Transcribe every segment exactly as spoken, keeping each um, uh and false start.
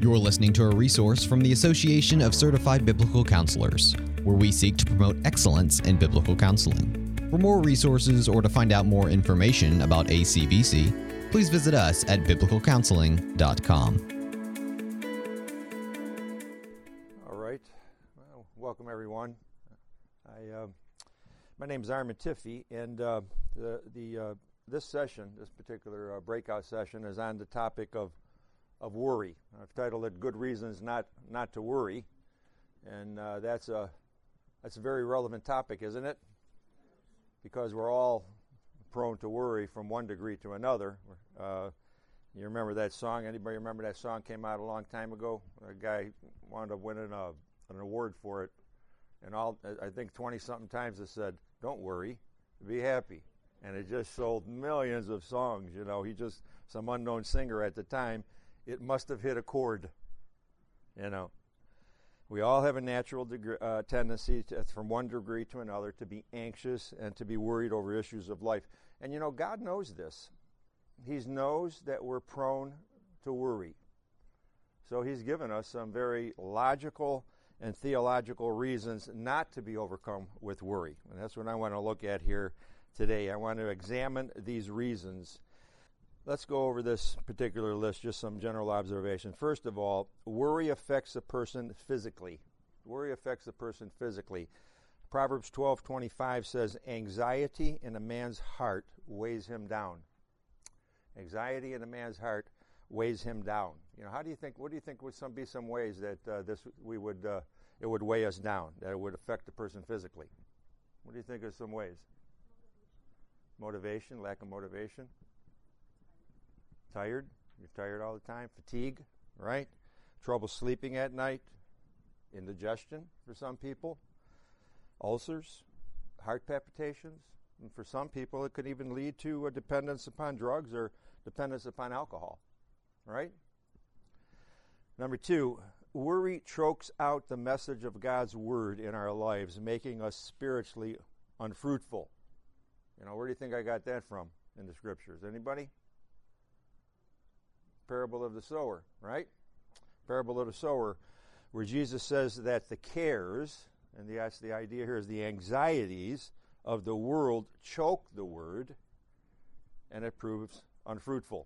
You're listening to a resource from the Association of Certified Biblical Counselors, where we seek to promote excellence in biblical counseling. For more resources or to find out more information about A C B C, please visit us at biblical counseling dot com. All right. Well, welcome, everyone. I, uh, my name is Armin Tiffy, and uh, the, the uh, this session, this particular uh, breakout session, is on the topic of of worry. I've titled it "Good Reasons Not Not to Worry," and uh, that's a that's a very relevant topic, isn't it? Because we're all prone to worry from one degree to another. Uh, you remember that song? Anybody remember that song? Came out a long time ago. A guy wound up winning a, an award for it, and all I think twenty something times it said, "Don't worry, be happy," and it just sold millions of songs. You know, he just some unknown singer at the time. It must have hit a chord, you know. We all have a natural degree, uh, tendency to, from one degree to another to be anxious and to be worried over issues of life. And, you know, God knows this. He knows that we're prone to worry. So he's given us some very logical and theological reasons not to be overcome with worry. And that's what I want to look at here today. I want to examine these reasons. Let's go over this particular list, just some general observation. First of all, worry affects a person physically. Worry affects a person physically. Proverbs twelve twenty-five says, "Anxiety in a man's heart weighs him down." Anxiety in a man's heart weighs him down. You know, how do you think? What do you think would some be some ways that uh, this we would uh, it would weigh us down? That it would affect the person physically? What do you think are some ways? Motivation, lack of motivation. Tired, you're tired all the time. Fatigue, right? Trouble sleeping at night. Indigestion for some people. Ulcers, heart palpitations. And for some people, it could even lead to a dependence upon drugs or dependence upon alcohol, right? Number two, worry chokes out the message of God's word in our lives, making us spiritually unfruitful. You know, where do you think I got that from in the scriptures? Anybody? Parable of the sower, right? Parable of the sower, where Jesus says that the cares, and the, that's the idea here is the anxieties of the world choke the word, and it proves unfruitful.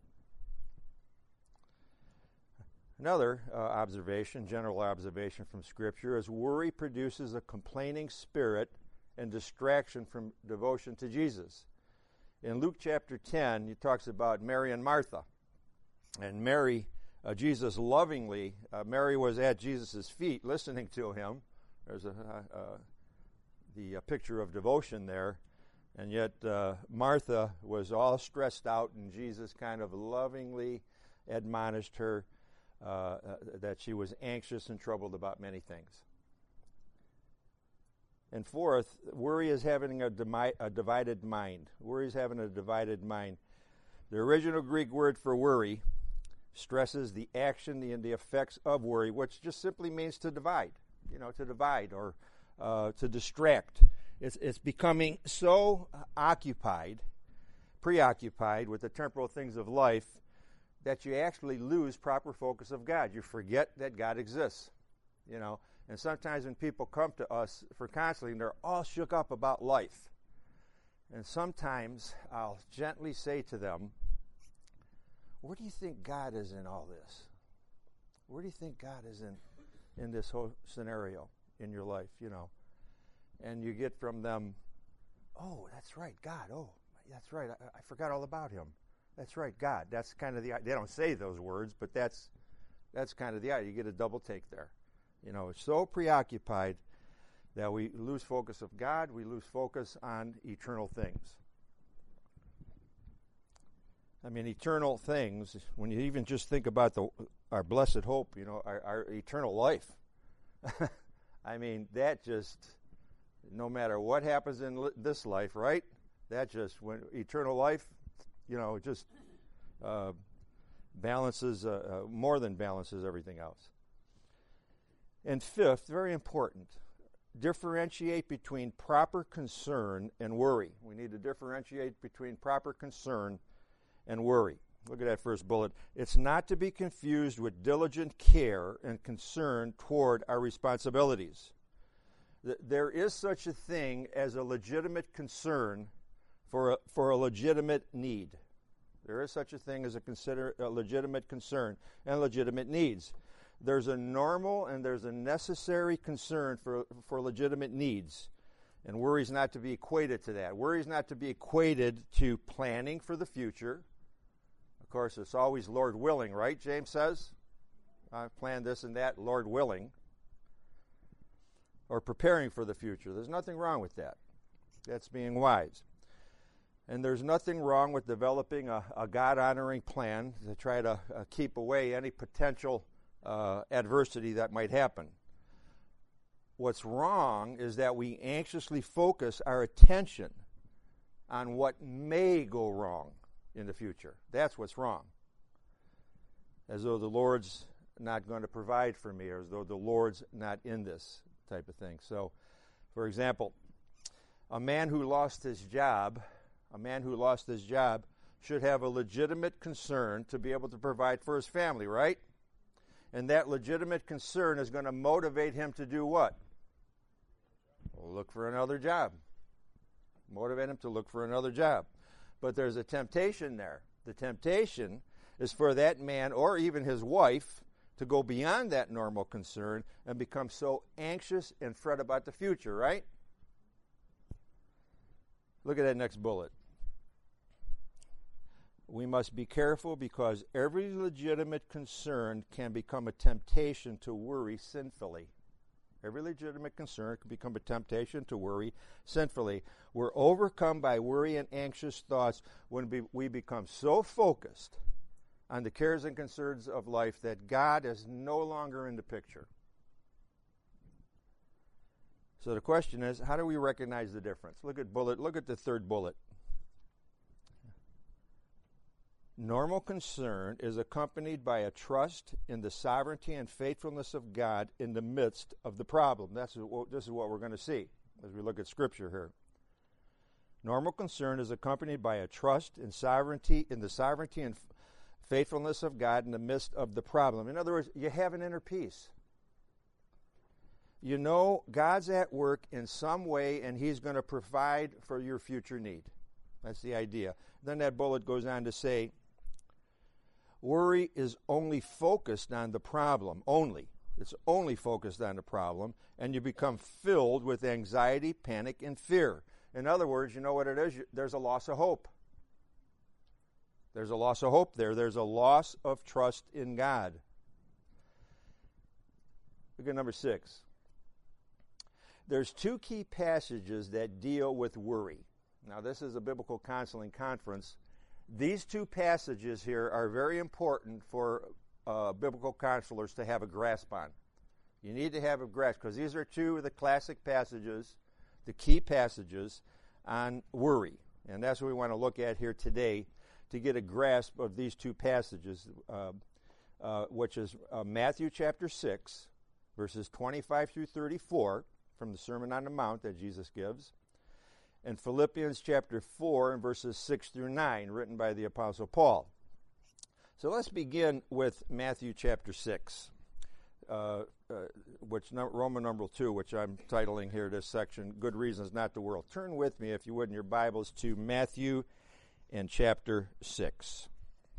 Another uh, observation, general observation from Scripture, is worry produces a complaining spirit and distraction from devotion to Jesus. In Luke chapter ten, it talks about Mary and Martha. And Mary, uh, Jesus lovingly, uh, Mary was at Jesus' feet listening to him. There's a, uh, uh, the uh, picture of devotion there. And yet uh, Martha was all stressed out, and Jesus kind of lovingly admonished her uh, uh, that she was anxious and troubled about many things. And fourth, worry is having a, demi- a divided mind. Worry is having a divided mind. The original Greek word for worry stresses the action and the effects of worry, which just simply means to divide, you know, to divide or uh, to distract. It's, it's becoming so occupied, preoccupied with the temporal things of life that you actually lose proper focus of God. You forget that God exists, you know. And sometimes when people come to us for counseling, they're all shook up about life. And sometimes I'll gently say to them, where do you think God is in all this? Where do you think God is in, in this whole scenario in your life, you know? And you get from them, oh, that's right, God. Oh, that's right. I, I forgot all about him. That's right, God. That's kind of the, they don't say those words, but that's that's kind of the idea. You get a double take there. You know, it's so preoccupied that we lose focus of God, we lose focus on eternal things. I mean, eternal things, when you even just think about the our blessed hope, you know, our, our eternal life. I mean, that just, no matter what happens in li- this life, right? That just, when eternal life, you know, just uh, balances, uh, uh, more than balances everything else. And fifth, very important, differentiate between proper concern and worry. We need to differentiate between proper concern and worry. Look at that first bullet. It's not to be confused with diligent care and concern toward our responsibilities. Th- there is such a thing as a legitimate concern for a, for a legitimate need. There is such a thing as a, consider, a legitimate concern and legitimate needs. There's a normal and there's a necessary concern for, for legitimate needs. And worry is not to be equated to that. Worry is not to be equated to planning for the future. Of course, it's always Lord willing, right? James says, I've planned this and that, Lord willing. Or preparing for the future. There's nothing wrong with that. That's being wise. And there's nothing wrong with developing a, a God-honoring plan to try to uh, keep away any potential uh, adversity that might happen. What's wrong is that we anxiously focus our attention on what may go wrong in the future. That's what's wrong. As though the Lord's not going to provide for me, or as though the Lord's not in this type of thing. So, for example, a man who lost his job, a man who lost his job should have a legitimate concern to be able to provide for his family, right? And that legitimate concern is going to motivate him to do what? Well, look for another job. Motivate him to look for another job. But there's a temptation there. The temptation is for that man or even his wife to go beyond that normal concern and become so anxious and fret about the future, right? Look at that next bullet. We must be careful because every legitimate concern can become a temptation to worry sinfully. Every legitimate concern can become a temptation to worry sinfully. We're overcome by worry and anxious thoughts when we, we become so focused on the cares and concerns of life that God is no longer in the picture. So the question is, how do we recognize the difference? Look at bullet. Look at the third bullet. Normal concern is accompanied by a trust in the sovereignty and faithfulness of God in the midst of the problem. That's what, this is what we're going to see as we look at Scripture here. Normal concern is accompanied by a trust in sovereignty, in the sovereignty and faithfulness of God in the midst of the problem. In other words, you have an inner peace. You know God's at work in some way, and He's going to provide for your future need. That's the idea. Then that bullet goes on to say, worry is only focused on the problem, only. It's only focused on the problem, and you become filled with anxiety, panic, and fear. In other words, you know what it is? There's a loss of hope. There's a loss of hope there. There's a loss of trust in God. Look at number six. There's two key passages that deal with worry. Now, this is a biblical counseling conference. These two passages here are very important for uh, biblical counselors to have a grasp on. You need to have a grasp, because these are two of the classic passages, the key passages on worry. And that's what we want to look at here today to get a grasp of these two passages, uh, uh, which is uh, Matthew chapter six, verses twenty-five through thirty-four, from the Sermon on the Mount that Jesus gives, and Philippians chapter four and verses six through nine, written by the Apostle Paul. So let's begin with Matthew chapter six, uh, uh, which no, Roman numeral two, which I'm titling here this section, Good Reasons Not to Worry. Turn with me, if you would, in your Bibles to Matthew and chapter six.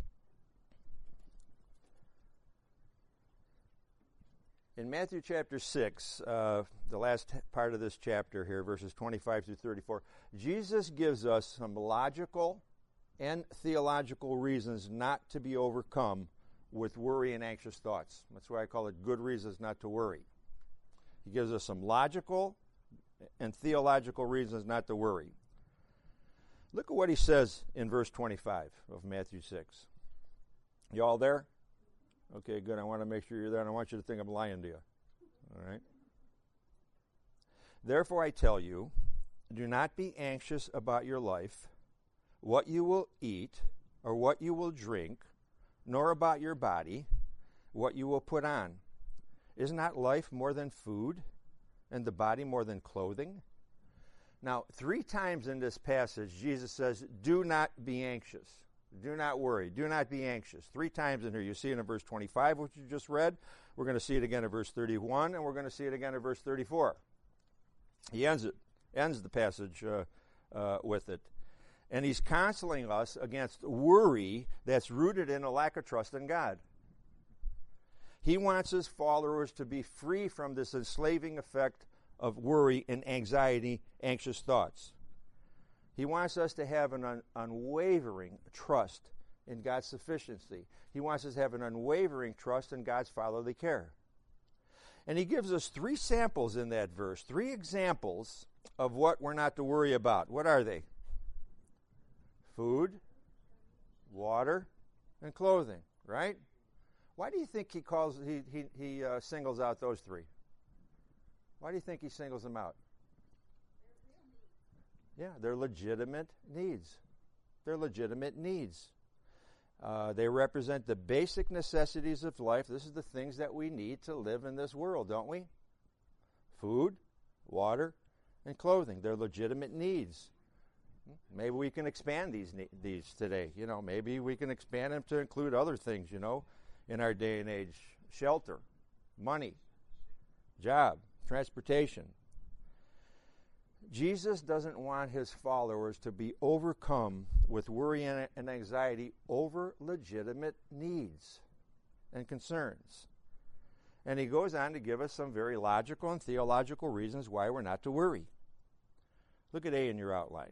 In Matthew chapter six, uh, the last part of this chapter here, verses twenty-five through thirty-four, Jesus gives us some logical and theological reasons not to be overcome with worry and anxious thoughts. That's why I call it good reasons not to worry. He gives us some logical and theological reasons not to worry. Look at what he says in verse twenty-five of Matthew six. You all there? Okay, good. I want to make sure you're there, and I want you to think I'm lying to you. All right? Therefore I tell you, do not be anxious about your life, what you will eat, or what you will drink, nor about your body, what you will put on. Is not life more than food, and the body more than clothing? Now, three times in this passage, Jesus says, do not be anxious. Do not worry. Do not be anxious. Three times in here. You see it in verse twenty-five, which you just read. We're going to see it again in verse thirty-one, and we're going to see it again in verse thirty-four. He ends it, ends the passage uh, uh, with it. And he's counseling us against worry that's rooted in a lack of trust in God. He wants his followers to be free from this enslaving effect of worry and anxiety, anxious thoughts. He wants us to have an un- unwavering trust in God's sufficiency. He wants us to have an unwavering trust in God's fatherly care. And he gives us three samples in that verse, three examples of what we're not to worry about. What are they? Food, water, and clothing, right? Why do you think he calls he he, he uh, singles out those three? Why do you think he singles them out? Yeah, they're legitimate needs. They're legitimate needs. Uh, they represent the basic necessities of life. This is the things that we need to live in this world, don't we? Food, water, and clothing. They're legitimate needs. Maybe we can expand these these today. You know, maybe we can expand them to include other things, you know, in our day and age. Shelter, money, job, transportation. Jesus doesn't want his followers to be overcome with worry and anxiety over legitimate needs and concerns. And he goes on to give us some very logical and theological reasons why we're not to worry. Look at A in your outline.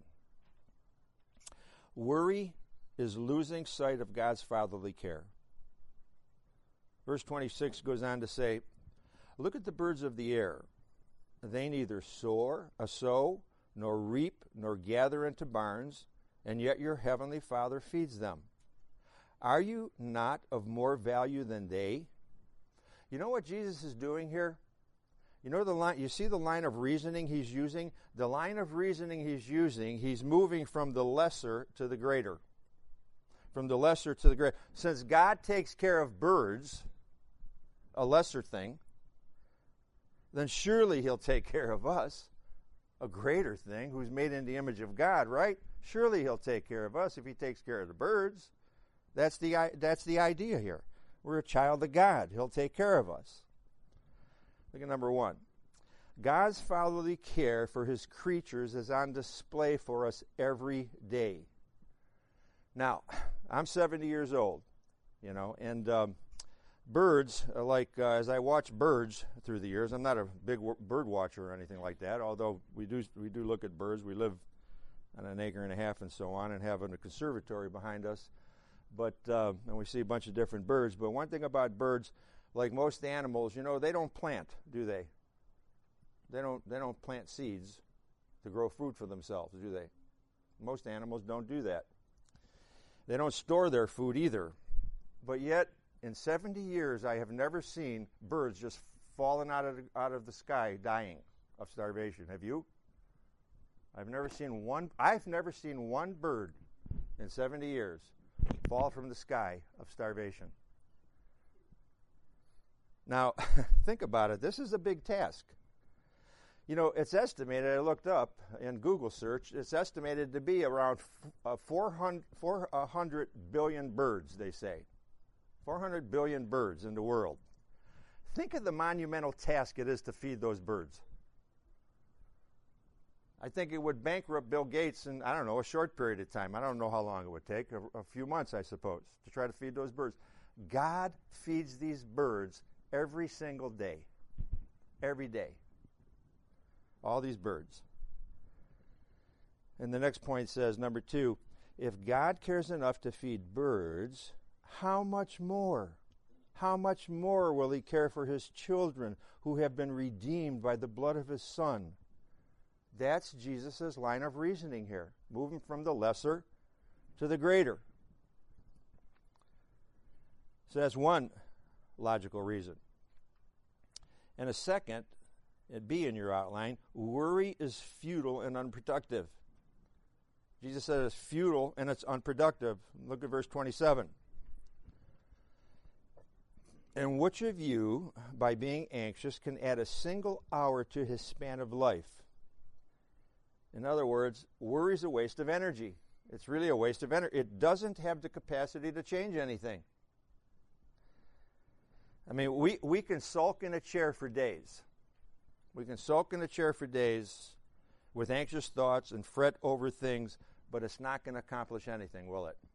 Worry is losing sight of God's fatherly care. Verse twenty-six goes on to say, look at the birds of the air. They neither soar, uh, sow, nor reap, nor gather into barns, and yet your heavenly Father feeds them. Are you not of more value than they? You know what Jesus is doing here? You know the line, you see the line of reasoning he's using? The line of reasoning he's using, he's moving from the lesser to the greater. From the lesser to the greater. Since God takes care of birds, a lesser thing, then surely he'll take care of us, a greater thing, who's made in the image of God, right? Surely he'll take care of us if he takes care of the birds. That's the, that's the idea here. We're a child of God. He'll take care of us. Look at number one. God's fatherly care for his creatures is on display for us every day. Now, I'm seventy years old, you know, and um, birds, uh, like uh, as I watch birds through the years, I'm not a big w- bird watcher or anything like that, although we do we do look at birds. We live on an acre and a half and so on and have a conservatory behind us, but uh, and we see a bunch of different birds. But one thing about birds, like most animals, you know, they don't plant, do they? They don't they don't plant seeds to grow food for themselves, do they? Most animals don't do that. They don't store their food either. But yet, in seventy years, I have never seen birds just falling out of the, out of the sky dying of starvation. Have you? I've never seen one I've never seen one bird in seventy years fall from the sky of starvation. Now, think about it. This is a big task. You know, it's estimated, I looked up in Google search, it's estimated to be around uh, four hundred billion birds, they say. four hundred billion birds in the world. Think of the monumental task it is to feed those birds. I think it would bankrupt Bill Gates in, I don't know, a short period of time. I don't know how long it would take, a, a few months, I suppose, to try to feed those birds. God feeds these birds every single day. Every day. All these birds. And the next point says, number two, if God cares enough to feed birds, how much more? How much more will he care for his children who have been redeemed by the blood of his Son? That's Jesus' line of reasoning here, moving from the lesser to the greater. So that's one logical reason. And a second, it B in your outline, worry is futile and unproductive. Jesus said it's futile and it's unproductive. Look at verse twenty-seven. And which of you, by being anxious, can add a single hour to his span of life? In other words, worry is a waste of energy. It's really a waste of energy. It doesn't have the capacity to change anything. I mean, we, we can sulk in a chair for days. We can sulk in a chair for days with anxious thoughts and fret over things, but it's not going to accomplish anything, will it?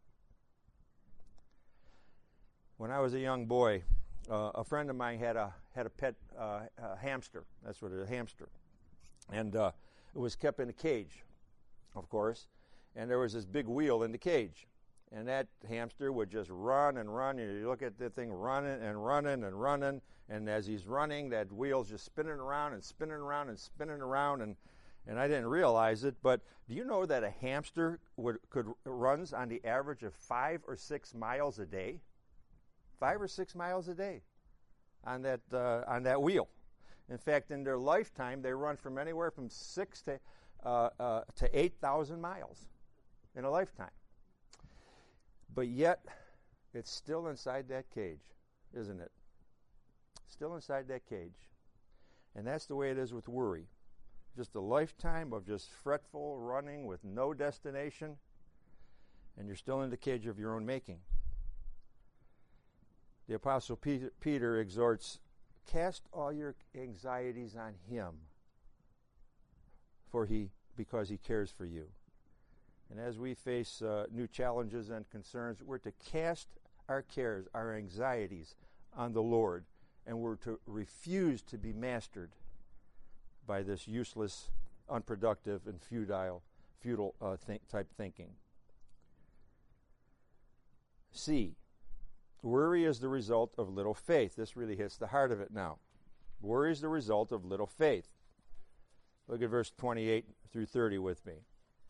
When I was a young boy, uh, a friend of mine had a had a pet uh, a hamster. That's what it is, a hamster. And uh, it was kept in a cage, of course, and there was this big wheel in the cage. And that hamster would just run and run. You look at the thing running and running and running, and as he's running, that wheel's just spinning around and spinning around and spinning around, and and I didn't realize it, but do you know that a hamster would could runs on the average of five or six miles a day? Five or six miles a day on that uh, on that wheel. In fact, in their lifetime, they run from anywhere from six to uh, uh, to eight thousand miles in a lifetime. But yet, it's still inside that cage, isn't it? Still inside that cage. And that's the way it is with worry. Just a lifetime of just fretful running with no destination, and you're still in the cage of your own making. The Apostle Peter, Peter exhorts, cast all your anxieties on him, for he, because he cares for you. And as we face uh, new challenges and concerns, we're to cast our cares, our anxieties on the Lord, and we're to refuse to be mastered by this useless, unproductive, and futile, futile uh, think, type thinking. C, worry is the result of little faith. This really hits the heart of it now. Worry is the result of little faith. Look at verse twenty-eight through thirty with me.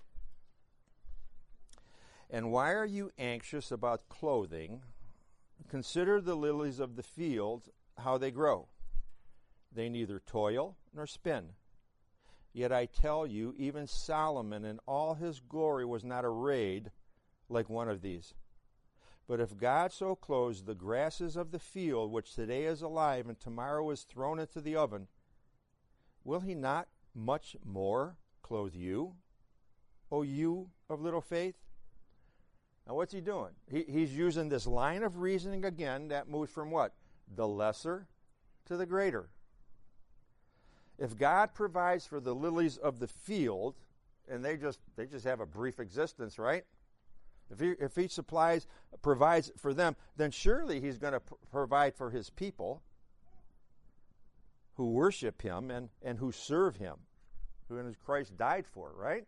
And why are you anxious about clothing? Consider the lilies of the field, how they grow. They neither toil nor spin. Yet I tell you, even Solomon in all his glory was not arrayed like one of these. But if God so clothes the grasses of the field, which today is alive and tomorrow is thrown into the oven, will he not much more clothe you, O you of little faith? Now what's he doing? He, he's using this line of reasoning again that moves from what? The lesser to the greater. If God provides for the lilies of the field, and they just they just have a brief existence, right? If he, if he supplies, provides for them, then surely he's going to pr- provide for his people who worship him and, and who serve him, who Christ died for, right?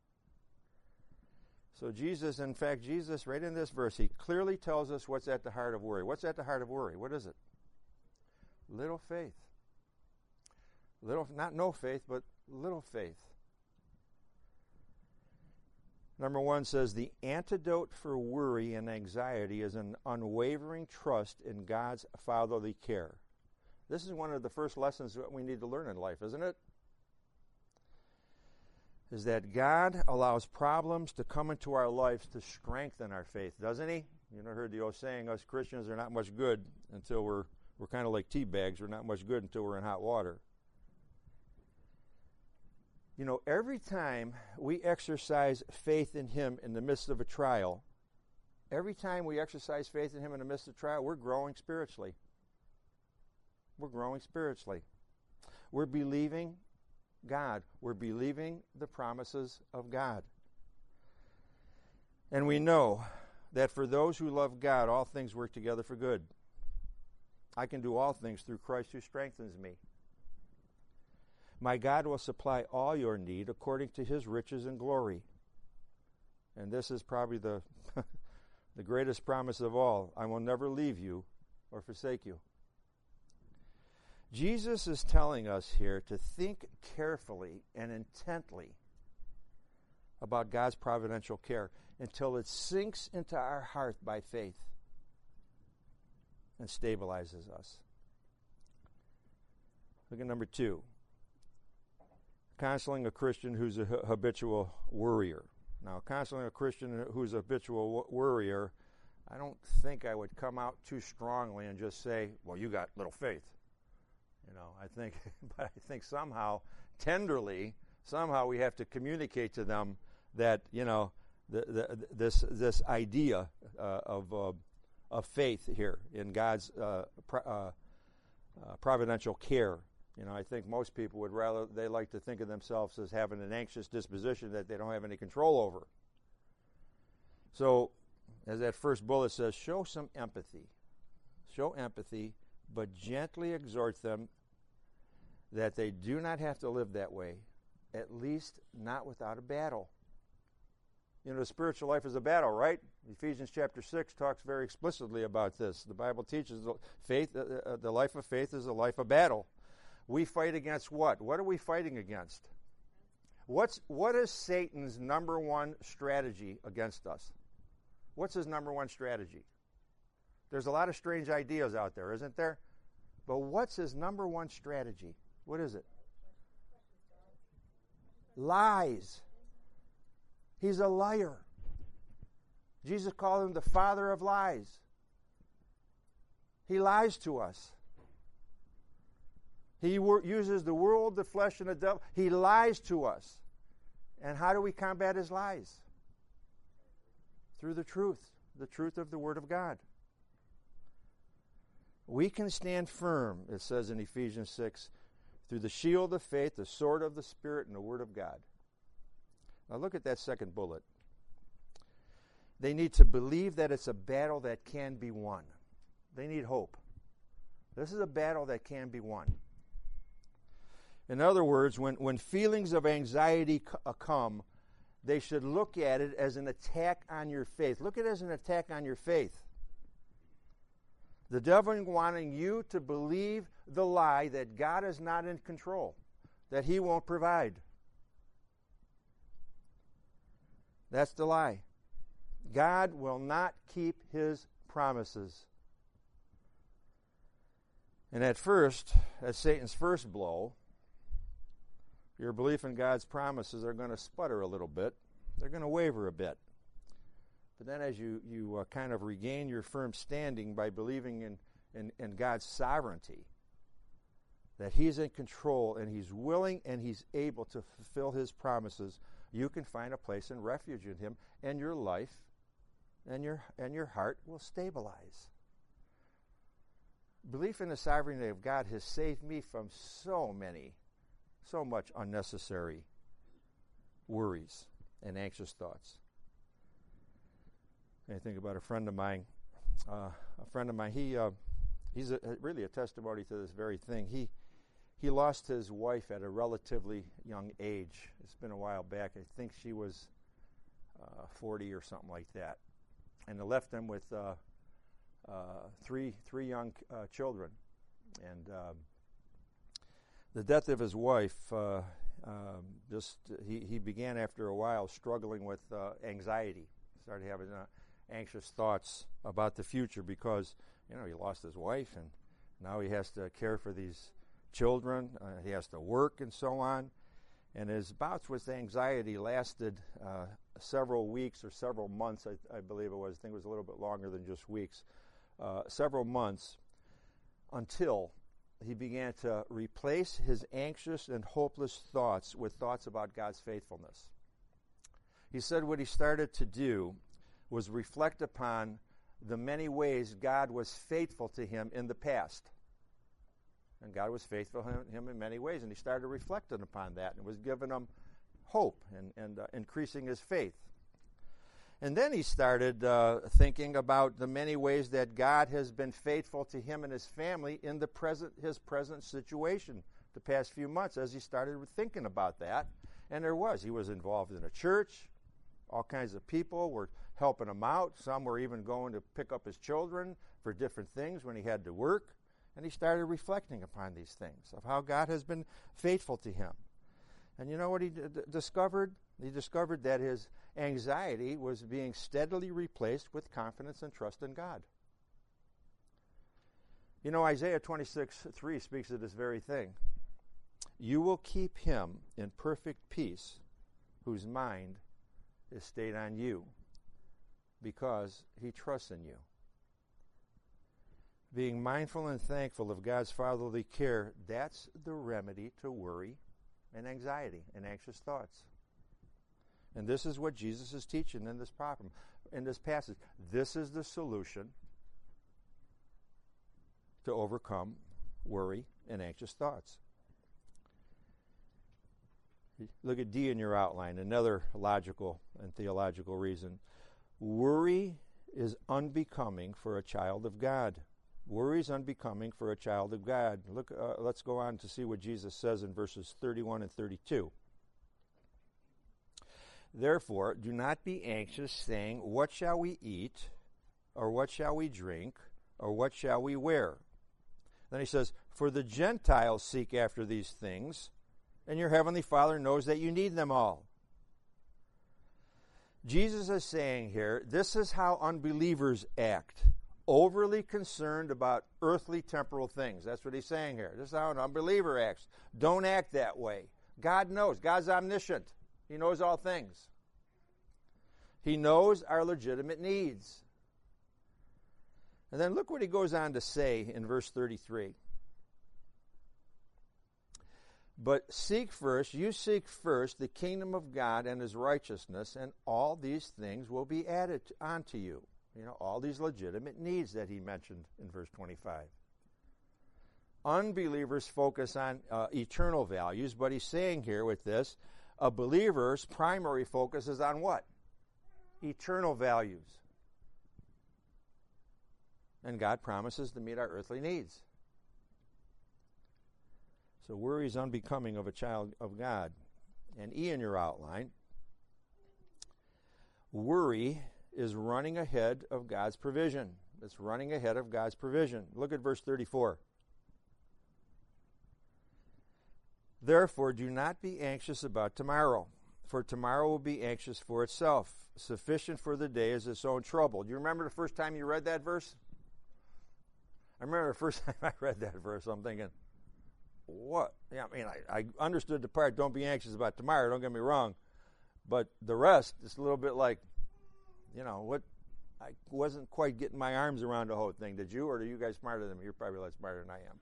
So Jesus, in fact, Jesus, right in this verse, he clearly tells us what's at the heart of worry. What's at the heart of worry? What is it? Little faith. Little, not no faith, but little faith. Number one says, the antidote for worry and anxiety is an unwavering trust in God's fatherly care. This is one of the first lessons that we need to learn in life, isn't it? Is that God allows problems to come into our lives to strengthen our faith, doesn't he? You know, heard the old saying, us Christians are not much good until we're, we're kind of like tea bags. We're not much good until we're in hot water. You know, every time we exercise faith in him in the midst of a trial, every time we exercise faith in him in the midst of a trial, we're growing spiritually. We're growing spiritually. We're believing God. We're believing the promises of God. And we know that for those who love God, all things work together for good. I can do all things through Christ who strengthens me. My God will supply all your need according to his riches and glory. And this is probably the, the greatest promise of all. I will never leave you or forsake you. Jesus is telling us here to think carefully and intently about God's providential care until it sinks into our heart by faith and stabilizes us. Look at number two. Counseling a Christian who's a habitual worrier. Now, counseling a Christian who's a habitual worrier, I don't think I would come out too strongly and just say, well, you got little faith. You know, I think, but I think somehow, tenderly, somehow we have to communicate to them that, you know, the, the, this this idea uh, of uh, of faith here in God's uh, pro- uh, uh, providential care. You know, I think most people would rather, they like to think of themselves as having an anxious disposition that they don't have any control over. So, as that first bullet says, show some empathy. Show empathy, but gently exhort them that they do not have to live that way, at least not without a battle. You know, the spiritual life is a battle, right? Ephesians chapter six talks very explicitly about this. The Bible teaches the faith, uh, uh, the life of faith is a life of battle. We fight against what? What are we fighting against? What's what is Satan's number one strategy against us? What's his number one strategy? There's a lot of strange ideas out there, isn't there? But what's his number one strategy? What is it? Lies. He's a liar. Jesus called him the father of lies. He lies to us. He wor- uses the world, the flesh, and the devil. He lies to us. And how do we combat his lies? Through the truth, the truth of the Word of God. We can stand firm, it says in Ephesians six, through the shield of faith, the sword of the Spirit, and the Word of God. Now look at that second bullet. They need to believe that it's a battle that can be won. They need hope. This is a battle that can be won. In other words, when, when feelings of anxiety c- uh, come, they should look at it as an attack on your faith. Look at it as an attack on your faith. The devil wanting you to believe the lie that God is not in control, that he won't provide. That's the lie. God will not keep his promises. And at first, at Satan's first blow, your belief in God's promises are going to sputter a little bit. They're going to waver a bit. But then as you, you uh, kind of regain your firm standing by believing in, in, in God's sovereignty, that he's in control and he's willing and he's able to fulfill his promises, you can find a place in refuge in him, and your life and your, and your heart will stabilize. Belief in the sovereignty of God has saved me from so many So much unnecessary worries and anxious thoughts. I think about a friend of mine. Uh, a friend of mine, he uh, he's a, really a testimony to this very thing. He he lost his wife at a relatively young age. It's been a while back. I think she was uh, forty or something like that, and it left him with uh, uh, three three young uh, children, and. Uh, The death of his wife, uh, um, just he, he began after a while struggling with uh, anxiety. Started having uh, anxious thoughts about the future because, you know, he lost his wife and now he has to care for these children. Uh, he has to work and so on. And his bouts with anxiety lasted uh, several weeks or several months, I, I believe it was. I think it was a little bit longer than just weeks. Uh, several months until he began to replace his anxious and hopeless thoughts with thoughts about God's faithfulness. He said what he started to do was reflect upon the many ways God was faithful to him in the past. And God was faithful to him in many ways, and he started reflecting upon that, and it was giving him hope and, and uh, increasing his faith. And then he started uh, thinking about the many ways that God has been faithful to him and his family in the present, his present situation the past few months as he started thinking about that. And there was. He was involved in a church. All kinds of people were helping him out. Some were even going to pick up his children for different things when he had to work. And he started reflecting upon these things, of how God has been faithful to him. And you know what he d- d- discovered? He discovered that his anxiety was being steadily replaced with confidence and trust in God. You know, Isaiah twenty-six three speaks of this very thing. You will keep him in perfect peace, whose mind is stayed on you, because he trusts in you. Being mindful and thankful of God's fatherly care, that's the remedy to worry and anxiety and anxious thoughts. And this is what Jesus is teaching in this problem, in this passage. This is the solution to overcome worry and anxious thoughts. Look at D in your outline, another logical and theological reason. Worry is unbecoming for a child of God. Worry is unbecoming for a child of God. Look, uh, let's go on to see what Jesus says in verses thirty-one and thirty-two. Therefore, do not be anxious, saying, what shall we eat, or what shall we drink, or what shall we wear? Then he says, for the Gentiles seek after these things, and your heavenly Father knows that you need them all. Jesus is saying here, this is how unbelievers act. Overly concerned about earthly temporal things. That's what he's saying here. This is how an unbeliever acts. Don't act that way. God knows. God's omniscient. He knows all things. He knows our legitimate needs. And then look what he goes on to say in verse thirty-three. But seek first, you seek first the kingdom of God and his righteousness, and all these things will be added onto you. You know, all these legitimate needs that he mentioned in verse twenty-five. Unbelievers focus on uh, eternal values, but he's saying here with this, a believer's primary focus is on what? Eternal values. And God promises to meet our earthly needs. So worry is unbecoming of a child of God. And E in your outline, worry is running ahead of God's provision. It's running ahead of God's provision. Look at verse thirty-four. Therefore, do not be anxious about tomorrow, for tomorrow will be anxious for itself. Sufficient for the day is its own trouble. Do you remember the first time you read that verse? I remember the first time I read that verse, I'm thinking, what? Yeah, I mean, I, I understood the part, don't be anxious about tomorrow, don't get me wrong. But the rest is a little bit like, you know, what? I wasn't quite getting my arms around the whole thing. Did you, or are you guys smarter than me? You're probably a lot smarter than I am.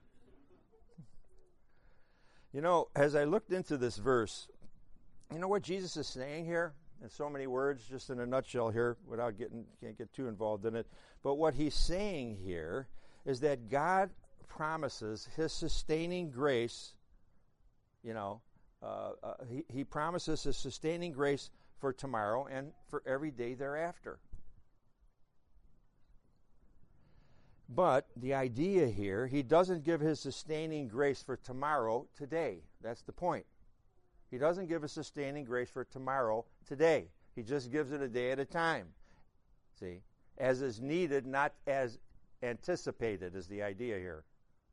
You know, as I looked into this verse, you know what Jesus is saying here? In so many words, just in a nutshell here, without getting, can't get too involved in it. But what he's saying here is that God promises his sustaining grace, you know, uh, uh, he, he promises his sustaining grace for tomorrow and for every day thereafter. But the idea here, he doesn't give his sustaining grace for tomorrow today. That's the point. He doesn't give a sustaining grace for tomorrow today. He just gives it a day at a time. See? As is needed, not as anticipated is the idea here.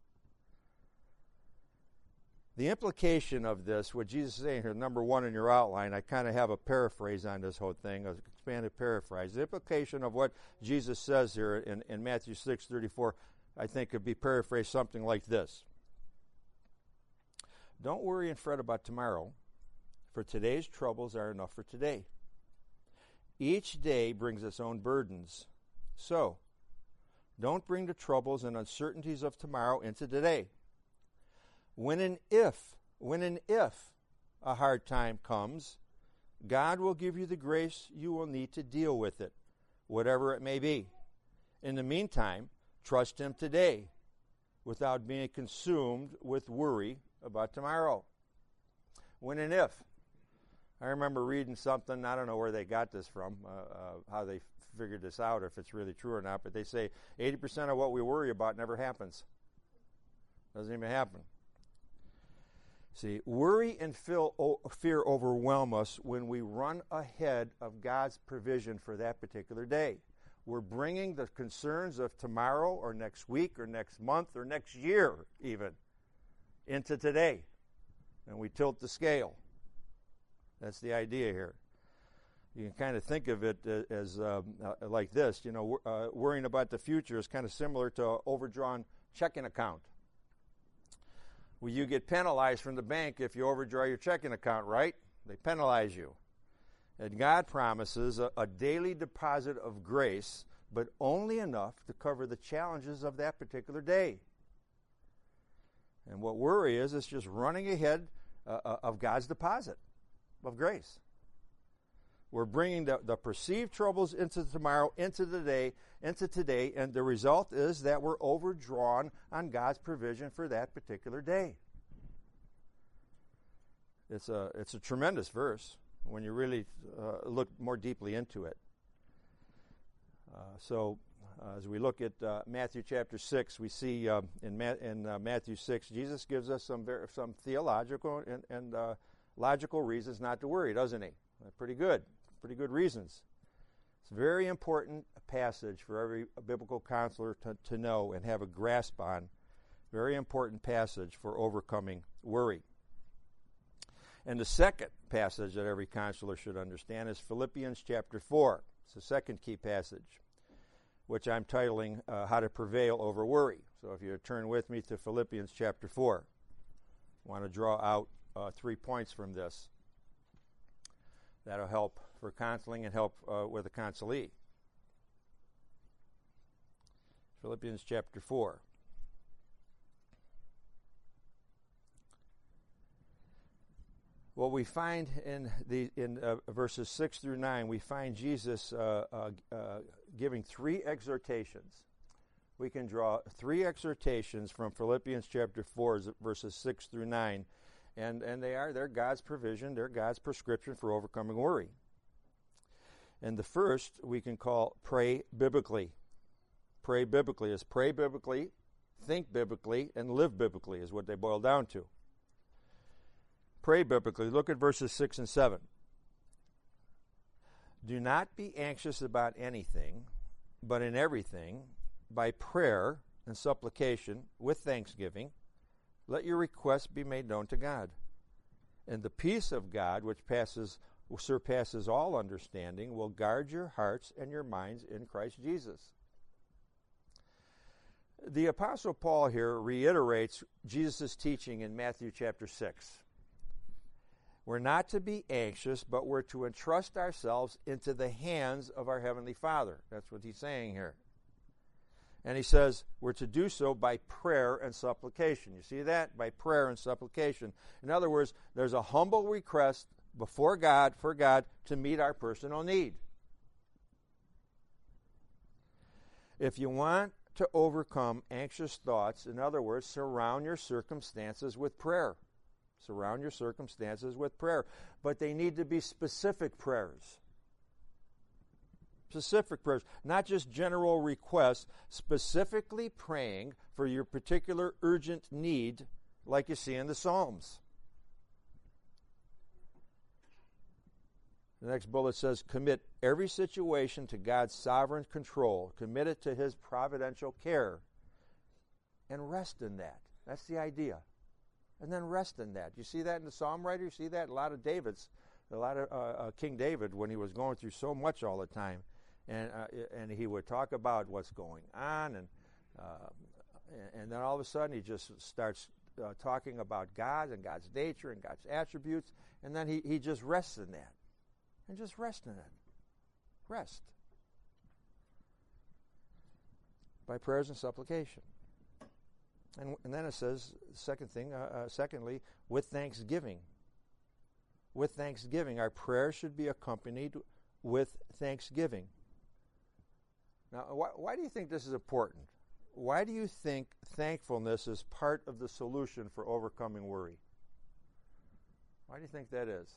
The implication of this, what Jesus is saying here, number one in your outline, I kind of have a paraphrase on this whole thing, an expanded paraphrase. The implication of what Jesus says here in, in Matthew six thirty-four, I think could be paraphrased something like this. Don't worry and fret about tomorrow, for today's troubles are enough for today. Each day brings its own burdens. So, don't bring the troubles and uncertainties of tomorrow into today. When and if, when and if a hard time comes, God will give you the grace you will need to deal with it, whatever it may be. In the meantime, trust him today without being consumed with worry about tomorrow. When and if. I remember reading something, I don't know where they got this from, uh, uh, how they figured this out, if it's really true or not, but they say eighty percent of what we worry about never happens. Doesn't even happen. See, worry and fear overwhelm us when we run ahead of God's provision for that particular day. We're bringing the concerns of tomorrow or next week or next month or next year even into today. And we tilt the scale. That's the idea here. You can kind of think of it as um, uh, like this. You know, uh, worrying about the future is kind of similar to an overdrawn checking account. Well, you get penalized from the bank if you overdraw your checking account, right? They penalize you. And God promises a, a daily deposit of grace, but only enough to cover the challenges of that particular day. And what worry is, it's just running ahead uh, of God's deposit of grace. We're bringing the, the perceived troubles into tomorrow, into the day, into today, and the result is that we're overdrawn on God's provision for that particular day. It's a, it's a tremendous verse when you really uh, look more deeply into it. Uh, so uh, as we look at uh, Matthew chapter six, we see uh, in, Ma- in uh, Matthew six, Jesus gives us some ver- some theological and, and uh, logical reasons not to worry, doesn't he? Uh, pretty good. Pretty good reasons. It's a very important passage for every biblical counselor to, to know and have a grasp on. Very important passage for overcoming worry. And the second passage that every counselor should understand is Philippians chapter four. It's the second key passage, which I'm titling uh, How to Prevail Over Worry. So if you turn with me to Philippians chapter four, I want to draw out uh, three points from this. That'll help for counseling and help uh, with a counselee. Philippians chapter four. What we find in the in uh, verses six through nine, we find Jesus uh, uh, uh, giving three exhortations. We can draw three exhortations from Philippians chapter four, verses six through nine, and and they are they're God's provision, they're God's prescription for overcoming worry. And the first we can call pray biblically. Pray biblically is pray biblically, think biblically, and live biblically is what they boil down to. Pray biblically. Look at verses six and seven. Do not be anxious about anything, but in everything, by prayer and supplication, with thanksgiving, let your requests be made known to God. And the peace of God, which passes surpasses all understanding, will guard your hearts and your minds in Christ Jesus. The Apostle Paul here reiterates Jesus' teaching in Matthew chapter six. We're not to be anxious, but we're to entrust ourselves into the hands of our Heavenly Father. That's what he's saying here. And he says we're to do so by prayer and supplication. You see that? By prayer and supplication. In other words, there's a humble request before God, for God, to meet our personal need. If you want to overcome anxious thoughts, in other words, surround your circumstances with prayer. Surround your circumstances with prayer. But they need to be specific prayers. Specific prayers, not just general requests, specifically praying for your particular urgent need, like you see in the Psalms. The next bullet says, commit every situation to God's sovereign control. Commit it to His providential care. And rest in that. That's the idea. And then rest in that. You see that in the Psalm writer? You see that in a lot of David's, a lot of uh, uh, King David, when he was going through so much all the time. And uh, and he would talk about what's going on. And, uh, and then all of a sudden he just starts uh, talking about God and God's nature and God's attributes. And then he, he just rests in that. And just rest in it. Rest. By prayers and supplication. And, and then it says, second thing, uh, uh, secondly, with thanksgiving. With thanksgiving. Our prayers should be accompanied with thanksgiving. Now, why, why do you think this is important? Why do you think thankfulness is part of the solution for overcoming worry? Why do you think that is?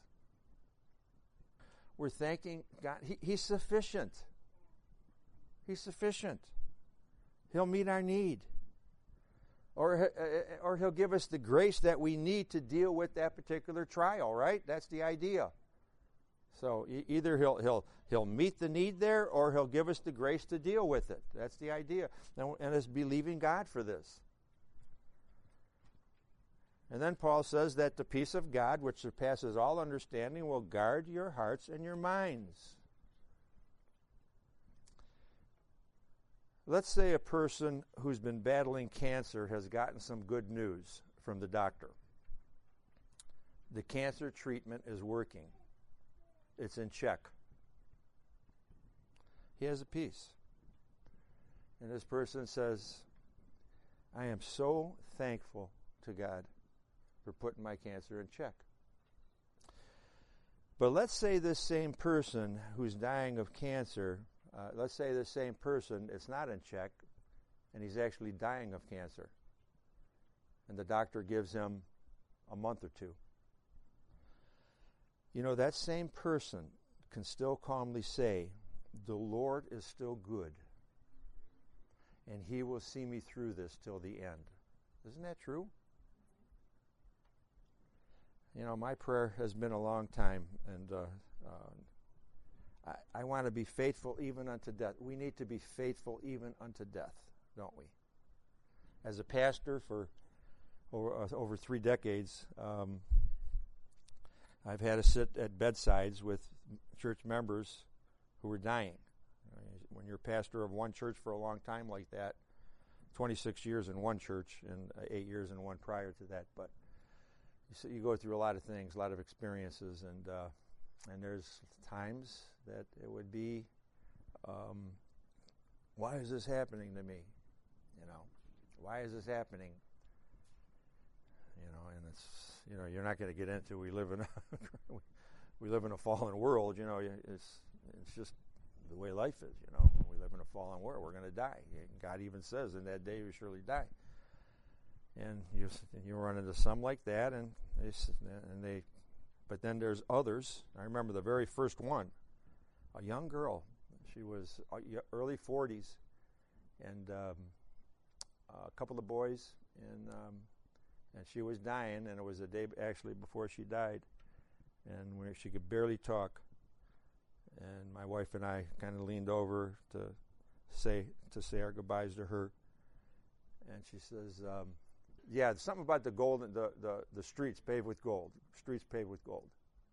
We're thanking God. He, he's sufficient. He's sufficient. He'll meet our need. Or, or He'll give us the grace that we need to deal with that particular trial, right? That's the idea. So e- either he'll, he'll, he'll meet the need there, or He'll give us the grace to deal with it. That's the idea. And, and it's believing God for this. And then Paul says that the peace of God, which surpasses all understanding, will guard your hearts and your minds. Let's say a person who's been battling cancer has gotten some good news from the doctor. The cancer treatment is working. It's in check. He has a peace. And this person says, I am so thankful to God for putting my cancer in check. But let's say this same person who's dying of cancer, uh, let's say this same person, it's not in check, and he's actually dying of cancer. And the doctor gives him a month or two. You know, that same person can still calmly say, the Lord is still good, and he will see me through this till the end. Isn't that true? You know, my prayer has been a long time, and uh, uh, I, I want to be faithful even unto death. We need to be faithful even unto death, don't we? As a pastor for over, uh, over three decades, um, I've had to sit at bedsides with church members who were dying. When you're a pastor of one church for a long time like that, twenty-six years in one church and eight years in one prior to that, but you, you go through a lot of things, a lot of experiences, and uh, and there's times that it would be, um, why is this happening to me? You know, why is this happening? You know, and it's, you know, you're not going to get into, we live in a we live in a fallen world. You know, it's it's just the way life is. You know, we live in a fallen world. We're going to die. God even says, "In that day you surely die." And you you run into some like that, and they and they, but then there's others. I remember the very first one, a young girl. She was early forties, and um, a couple of boys, and um, and she was dying, and it was the day actually before she died, and where she could barely talk. And my wife and I kind of leaned over to say to say our goodbyes to her, and she says, um, "Yeah, something about the gold, the, the the streets paved with gold, streets paved with gold."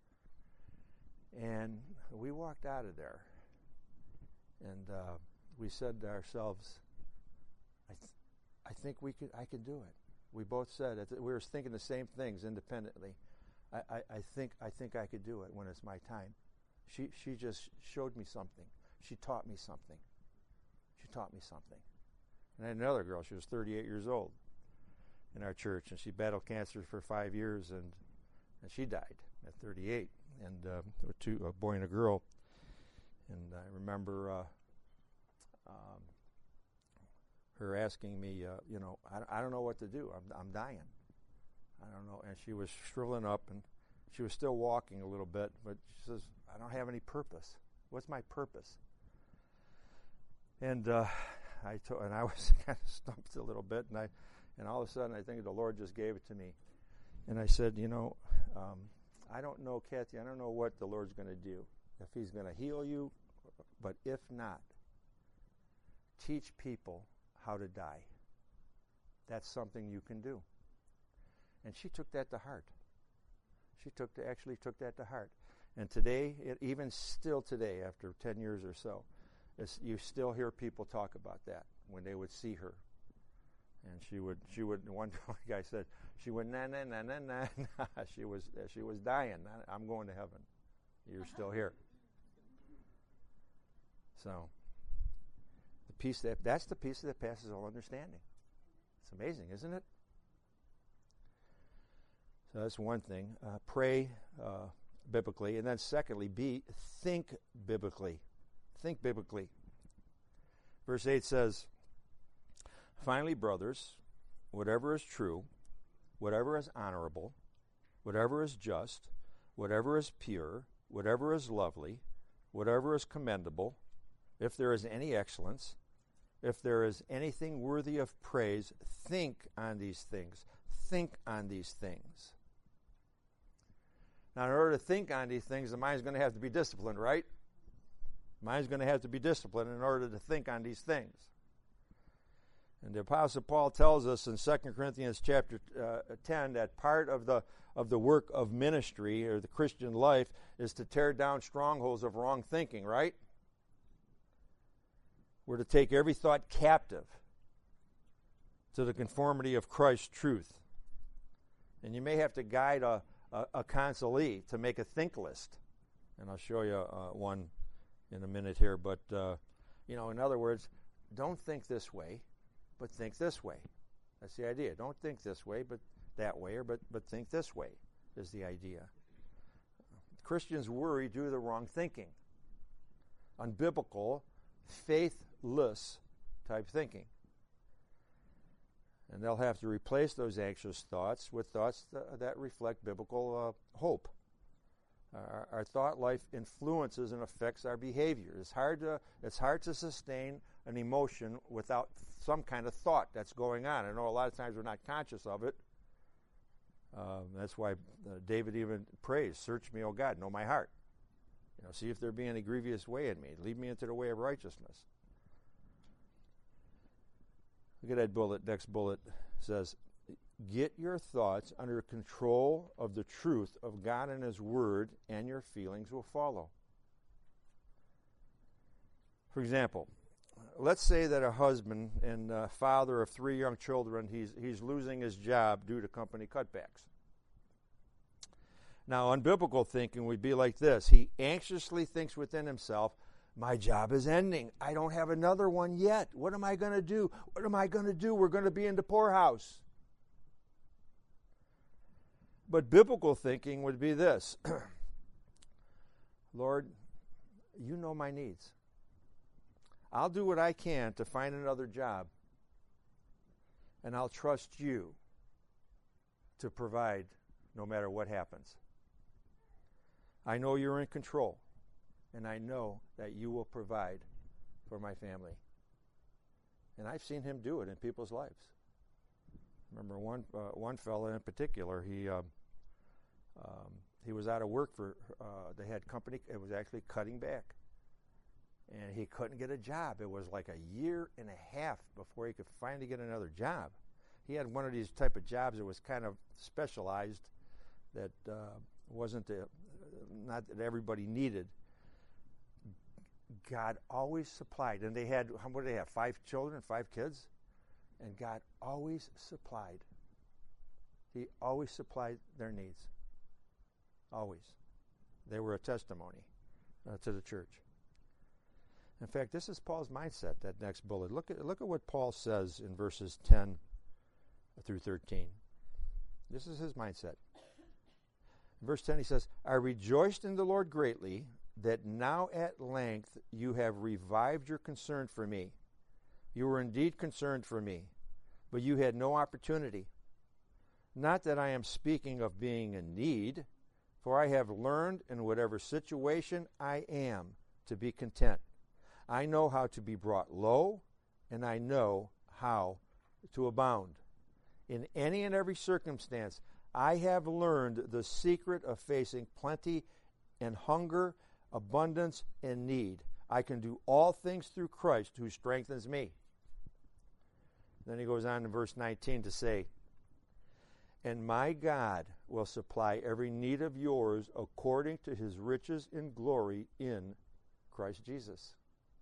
And we walked out of there, and uh, we said to ourselves, "I, th- I think we could, I could do it." We both said it. We were thinking the same things independently. I, I, I think, I think I could do it when it's my time. She, she just showed me something. She taught me something. She taught me something. And I had another girl. She was thirty-eight years old in our church, and she battled cancer for five years, and and she died at thirty-eight. And uh, there were two, a boy and a girl. And I remember uh, um, her asking me, uh, you know, I, I don't know what to do. I'm, I'm dying. I don't know. And she was shriveling up, and she was still walking a little bit, but she says, I don't have any purpose. What's my purpose? And uh, I to- and I was kind of stumped a little bit, and I, and all of a sudden I think the Lord just gave it to me. And I said, you know, um, I don't know, Kathy, I don't know what the Lord's going to do. If he's going to heal you, but if not, teach people how to die. That's something you can do. And she took that to heart. She took to, actually took that to heart. And today, it, even still today, after ten years or so, it's, you still hear people talk about that when they would see her. And she would, she would. One guy said, she would na na na na na. na. She was, she was dying. I'm going to heaven. You're still here. So, the peace that that's the peace that passes all understanding. It's amazing, isn't it? So that's one thing. Uh, pray uh, biblically, and then secondly, be think biblically. Think biblically. Verse eight says, "Finally, brothers, whatever is true, whatever is honorable, whatever is just, whatever is pure, whatever is lovely, whatever is commendable, if there is any excellence, if there is anything worthy of praise, think on these things." Think on these things. Now, in order to think on these things, the mind's going to have to be disciplined, right? The mind's going to have to be disciplined in order to think on these things. And the Apostle Paul tells us in Second Corinthians chapter uh, ten that part of the of the work of ministry or the Christian life is to tear down strongholds of wrong thinking, right? We're to take every thought captive to the conformity of Christ's truth. And you may have to guide a, a, a consolee to make a think list. And I'll show you uh, one in a minute here. But, uh, you know, in other words, don't think this way, but think this way. That's the idea. Don't think this way, but that way, or but, but think this way is the idea. Christians worry due to the wrong thinking, unbiblical, faithless type thinking. And they'll have to replace those anxious thoughts with thoughts that, that reflect biblical uh, hope. Our, our thought life influences and affects our behavior. It's hard to it's hard to sustain an emotion without some kind of thought that's going on. I know a lot of times we're not conscious of it. Um, that's why uh, David even prays, "Search me, O God, know my heart. You know, see if there be any grievous way in me. Lead me into the way of righteousness." Look at that bullet. Next bullet says, "Get your thoughts under control of the truth of God and His Word, and your feelings will follow." For example, let's say that a husband and uh, father of three young children, he's he's losing his job due to company cutbacks. Now, unbiblical thinking would be like this. He anxiously thinks within himself, "My job is ending. I don't have another one yet. What am I going to do? What am I going to do? We're going to be in the poorhouse." But biblical thinking would be this. "Lord, you know my needs. I'll do what I can to find another job, and I'll trust you to provide no matter what happens. I know you're in control, and I know that you will provide for my family." And I've seen him do it in people's lives. Remember one uh, one fellow in particular, he um, um, he was out of work for, uh, they had company, it was actually cutting back. And he couldn't get a job. It was like a year and a half before he could finally get another job. He had one of these type of jobs that was kind of specialized, that uh, wasn't the, not that everybody needed. God always supplied. And they had, what did they have, five children, five kids? And God always supplied. He always supplied their needs. Always. They were a testimony uh, to the church. In fact, this is Paul's mindset, that next bullet. Look at, look at what Paul says in verses ten through thirteen. This is his mindset. In verse ten, he says, "I rejoiced in the Lord greatly that now at length you have revived your concern for me. You were indeed concerned for me, but you had no opportunity. Not that I am speaking of being in need, for I have learned in whatever situation I am to be content. I know how to be brought low, and I know how to abound. In any and every circumstance, I have learned the secret of facing plenty and hunger, abundance and need. I can do all things through Christ who strengthens me." Then he goes on in verse nineteen to say, "And my God will supply every need of yours according to His riches in glory in Christ Jesus."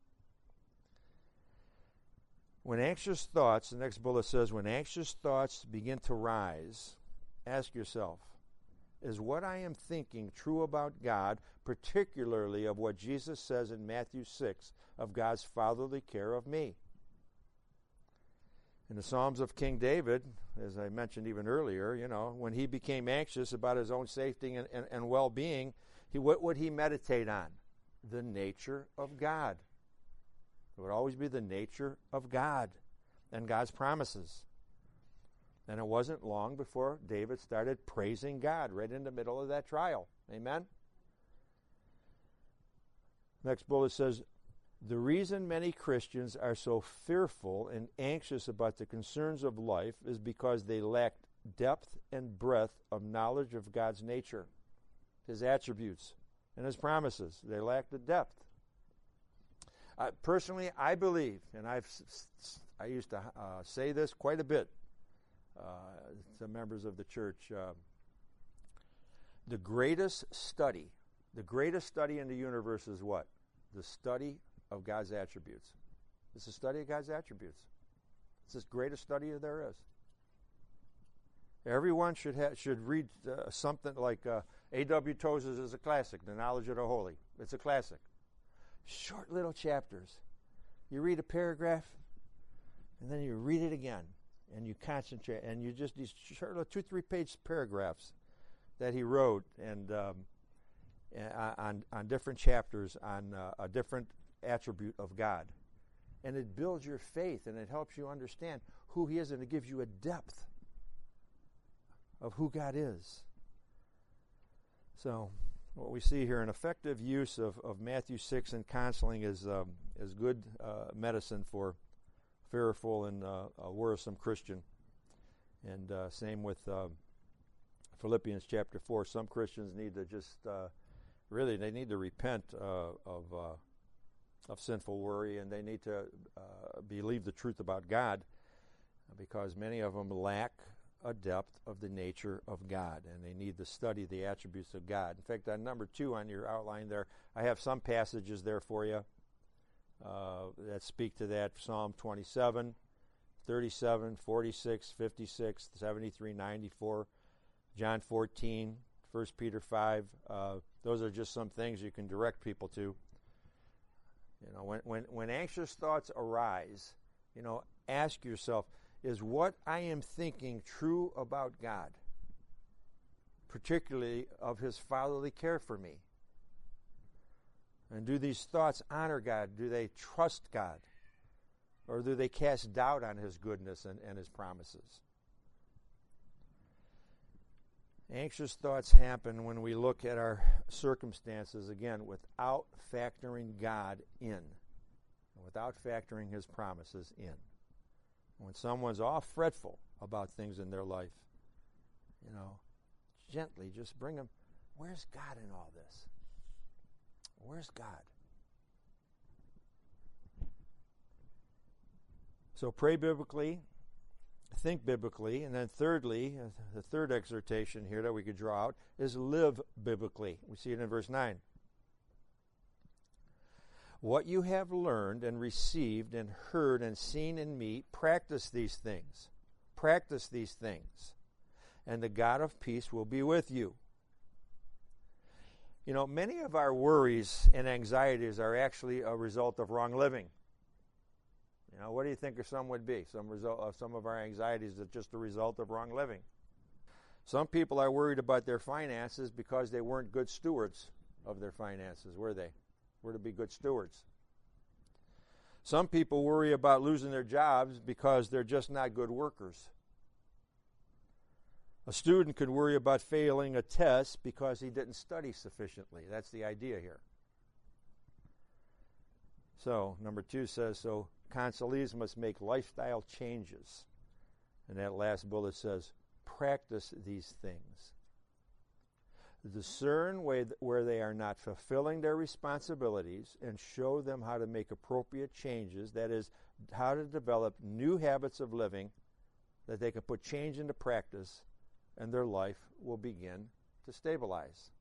When anxious thoughts, the next bullet says, when anxious thoughts begin to rise, ask yourself, is what I am thinking true about God, particularly of what Jesus says in Matthew six of God's fatherly care of me? In the Psalms of King David, as I mentioned even earlier, you know, when he became anxious about his own safety and, and, and well-being, he, what would he meditate on? The nature of God. It would always be the nature of God and God's promises. And it wasn't long before David started praising God right in the middle of that trial. Amen? Next bullet says, the reason many Christians are so fearful and anxious about the concerns of life is because they lack depth and breadth of knowledge of God's nature, His attributes, and His promises. They lack the depth. Uh, personally, I believe, and I've I used to uh, say this quite a bit uh, to members of the church, uh, the greatest study, the greatest study in the universe is what? The study of God's attributes. It's a study of God's attributes. It's the greatest study there is. Everyone should ha- should read uh, something like uh, A W Tozer's is a classic, The Knowledge of the Holy. It's a classic. Short little chapters. You read a paragraph, and then you read it again, and you concentrate, and you just, these short little two, three-page paragraphs that he wrote, and um, uh, on, on different chapters on uh, a different attribute of God. And it builds your faith, and it helps you understand who He is, and it gives you a depth of who God is. So what we see here, an effective use of, of Matthew six in counseling is, um, is good uh, medicine for fearful and uh, a worrisome Christian. And uh, same with uh, Philippians chapter four. Some Christians need to just, uh, really, they need to repent uh, of uh, of sinful worry, and they need to uh, believe the truth about God, because many of them lack a depth of the nature of God, and they need to study the attributes of God. In fact, on number two on your outline there, I have some passages there for you uh, that speak to that. Psalm twenty-seven, thirty-seven, forty-six, fifty-six, seventy-three, ninety-four, John fourteen, First Peter five. Uh, those are just some things you can direct people to. You know, when, when, when anxious thoughts arise, you know, ask yourself, is what I am thinking true about God, particularly of His fatherly care for me? And do these thoughts honor God? Do they trust God? Or do they cast doubt on His goodness and, and His promises? Anxious thoughts happen when we look at our circumstances, again, without factoring God in, without factoring His promises in. When someone's all fretful about things in their life, you know, gently just bring them, where's God in all this? Where's God? So pray biblically, think biblically, and then thirdly, uh, the third exhortation here that we could draw out is live biblically. We see it in verse nine. What you have learned and received and heard and seen in me, practice these things. Practice these things. And the God of peace will be with you. You know, many of our worries and anxieties are actually a result of wrong living. You know, what do you think some would be? Some result of some of our anxieties are just a result of wrong living. Some people are worried about their finances because they weren't good stewards of their finances, were they? Were to be good stewards. Some people worry about losing their jobs because they're just not good workers. A student could worry about failing a test because he didn't study sufficiently. That's the idea here. So, number two says, so consolees must make lifestyle changes. And that last bullet says, practice these things. Discern where they are not fulfilling their responsibilities and show them how to make appropriate changes, that is, how to develop new habits of living that they can put change into practice, and their life will begin to stabilize.